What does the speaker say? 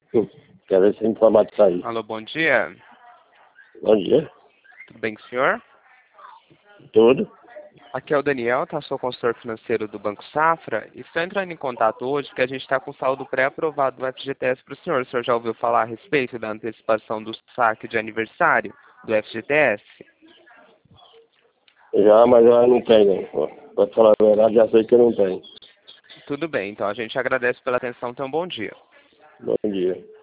Quer ver se a informática tá aí. Alô, bom dia. Bom dia. Tudo bem com o senhor? Tudo? Aqui é o Daniel, tá? Sou consultor financeiro do Banco Safra. E estou entrando em contato hoje porque a gente está com saldo pré-aprovado do FGTS para o senhor. O senhor já ouviu falar a respeito da antecipação do saque de aniversário do FGTS? Já, mas eu não tenho. Pra falar a verdade, já sei que eu não tenho. Tudo bem, então a gente agradece pela atenção. Então, bom dia. Bom dia.